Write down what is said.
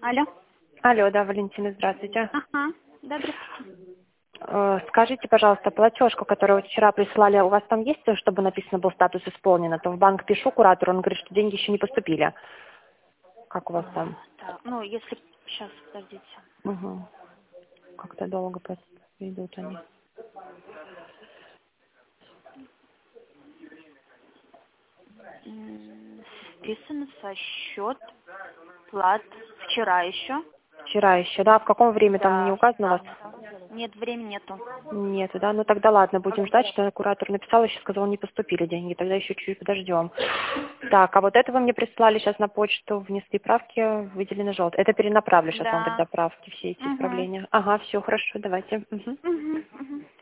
Алло. Алло, да, Валентина, здравствуйте. Ага. Добрый. Скажите, пожалуйста, платежку, которую вот вчера присылали, у вас там есть, чтобы написано был статус исполнен? А то в банк пишу куратору, он говорит, что деньги еще не поступили. Как у вас там? Так, ну, если... Сейчас, подождите. Угу. Как-то долго просто идут они. Списано со счет плат вчера еще. Вчера еще, да? В каком время там не Да, указано у вас? да. Нет, времени нету. Нет, да? Ну тогда ладно, будем ждать, что куратор написал, еще сказал, не поступили деньги. Тогда еще чуть подождем. Так, а вот это вы мне прислали сейчас на почту, внесли правки, выделены желтые. Это перенаправлю сейчас вам Да. тогда правки, все эти Угу. исправления. Ага, все, хорошо, давайте. Мгм. Угу. Угу.